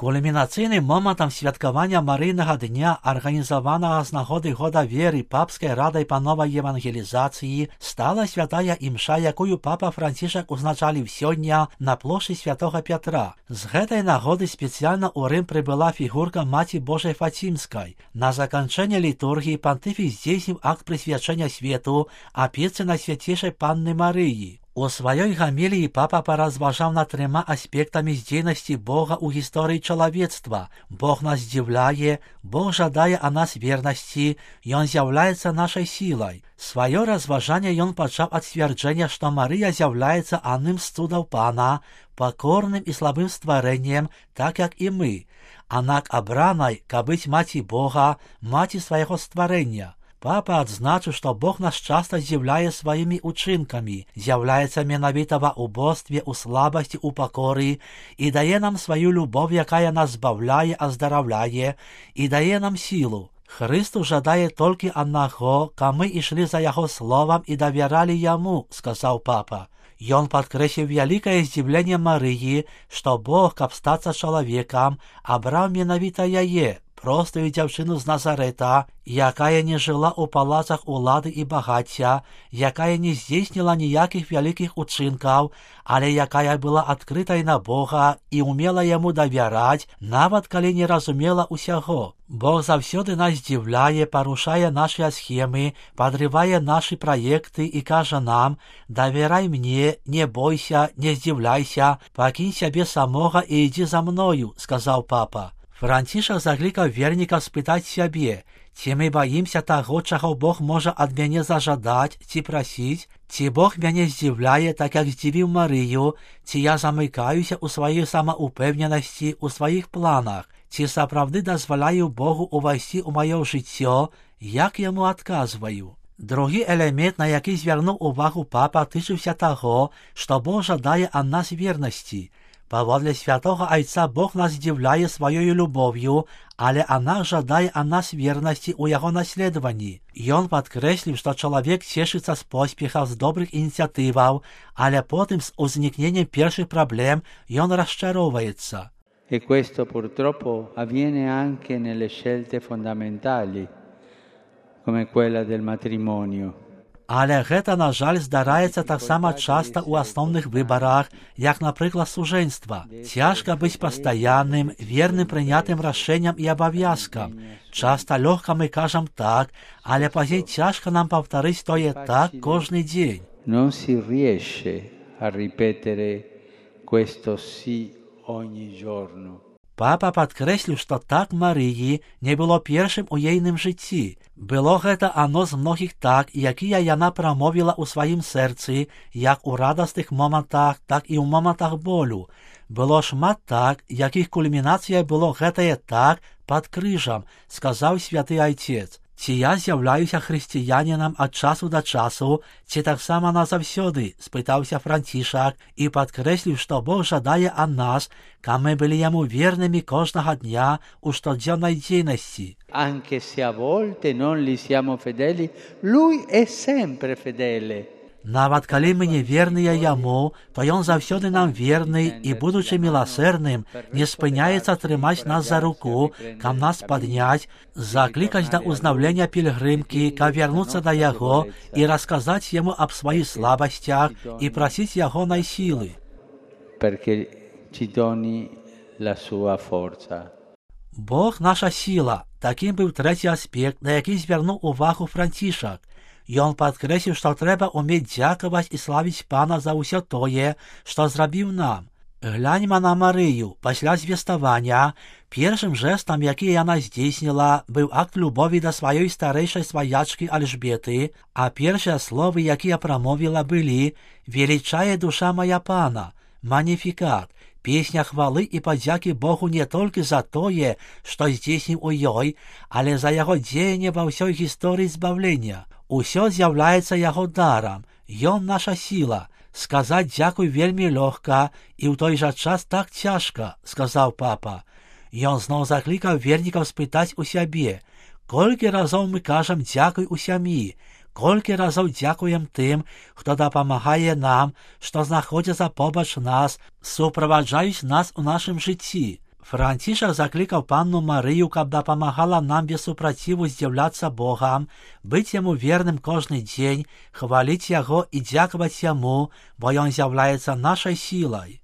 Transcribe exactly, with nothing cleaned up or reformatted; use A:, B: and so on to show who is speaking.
A: Кульмінацыйным момантам святкавання Марыйнага дня, арганізаванага з нагоды года веры папскай радай па новай евангелізацыі, стала святая імша, якую папа Францішак узначаліў сёння на плошчы святога Пятра. З гэтай нагоды спецыяльна ў Рым прыбыла фігурка Маці Божай Фацімскай. На заканчэнне літургіі пантыфік здзейсніў акт прысвячэння свету апецы Найсвяцейшай Панны Марыі. У сваёй гаміліі папа паразважаў над трыма аспектамі здзейнасці Бога ў гісторыі чалавецтва. Бог нас здзіўляе, Бог жадае а нас вернасці, Ён з'яўляецца нашай сілай. Сваё разважанне ён пачаў ад сцвярджэння, што Марыя з'яўляецца адным з цудаў Пана, пакорным і слабым стварэннем, так як і мы, аднак абранай, каб быць маці Бога, маці свайго стварэння. Папа адзначыў, што Бог нас часта здзіўляе сваімі учынкамі, з'яўляецца менавіта ва ўбостве, у слабасці, у пакоры і дае нам сваю любоў, якая нас збаўляе, аздараўляе і дае нам сілу. Хрысту жадае толькі аднаго, каб мы ішлі за яго словам і давяралі яму, сказаў папа. Ён падкрэсліў вялікае здзіўленне Марыі, што Бог, каб стацца чалавекам, абраў менавіта яе, простую дзяўчыну з Назарэта, якая не жыла ў палацах улады і багацця, якая не здзейсніла ніякіх вялікіх учынкаў, але якая была адкрытай на Бога і умела яму давяраць, нават калі не разумела ўсяго. Бог заўсёды нас здзіўляе, парушае нашы схемы, падрывае нашы праекты і кажа нам: «Давярай мне, не бойся, не здзіўляйся, пакінь сябе самога і ідзі за мною», сказаў папа. Францішак заклікаў вернікаў спытаць сябе, ці мы баімся таго, чаго Бог можа ад мяне зажадаць ці прасіць, ці Бог мяне здзіўляе, так як здзівіў Марыю, ці я замыкаюся ў сваёй самаупэўненасці, у сваіх планах, ці сапраўды дазваляю Богу ўвайсці ў маё жыццё, як яму адказваю. Другі элемент, на які звярнуў увагу папа, тычыўся таго, што Бог жадае ад нас вернасці. Паводле святога Айца Бог нас здзіўляе сваёю любоўю, але она жадае ад нас вернасці ў яго наследаванні. Ён падкрэсліў, што чалавек цешыцца з поспехаў, з добрых ініцыятываў, але потым з узнікненнем першых праблем ён расчароўваецца.
B: E questo purtroppo avviene anche nelle scelte fondamentali, come quella del matrimonio.
A: Але гэта, на жаль, здараецца таксама часта ў асноўных выбарах, як, напрыклад, сужэнства. Цяжка быць пастаянным, верным прынятым рашэнням і абавязкам. Часта лёгка мы кажам так, але пазней цяжка нам паўтарыць тое так кожны дзень.
B: Non si riesce a ripetere questo sì ogni giorno.
A: Папа падкрэсліў, што так Марыі не было першым у ейным жыцці. Было гэта ано з многіх так, якія яна прамовіла ў сваім сэрцы, як у радасных момантах, так і ў момантах болю. Было шмат так, якіх кульмінацыяй было гэтае так пад крыжам, сказаў святы Айцец. Ці я з'яўляюся хрысціянінам ад часу да часу, ці таксама назаўсёды, спытаўся Францішак і падкрэсліў, што Бог жадае ад нас, каб мы былі яму вернымі кожнага дня ў штодзённай дзейнасці.
B: Anche se a volte non li siamo fedeli, lui è sempre fedele.
A: Нават калі мы не верныя яму, то ён заўсёды нам верны і, будучы міласэрным, не спыняецца трымаць нас за руку, каб нас падняць, заклікаць да ўзнаўлення пільгрымкі, каб вярнуцца да яго і расказаць яму аб сваіх слабасцях і прасіць ягонай сілы.
B: Perché ci doni la sua forza.
A: Бог наша сіла. Такім быў трэці аспект, на які звярнуў увагу Францішак. Ён падкрэсліў, што трэба ўмець дзякаваць і славіць Пана за ўсё тое, што зрабіў нам. Гляньма на Марыю. Пасля звеставання першым жэстам, які яна здзейсніла, быў акт любові да сваёй старэйшай сваячкі Альжбеты, а першыя словы, якія прамовіла, былі: «Велічае душа мая Пана», «Маніфікат», песня хвалы і падзякі Богу не толькі за тое, што здзейсніў у ёй, але за яго дзеянне ва ўсёй гісторыі збавлення. Усё з'яўляецца яго дарам, ён наша сіла. Сказаць дзякуй вельмі лёгка і ў той жа час так цяжка, сказаў папа. Ён зноў заклікаў вернікаў спытаць у сябе, колькі разоў мы кажам дзякуй у сям'і, колькі разоў дзякуем тым, хто дапамагае нам, што знаходзяцца побач нас, суправаджаюць нас у нашым жыцці. Францішак закликав Панну Марію, каб допомагала нам без супротиву здзіўляцца Богам, быць яму верным кожны дзень, хваліць яго і дзякаваць яму, бо ён з'яўляецца нашай сілай.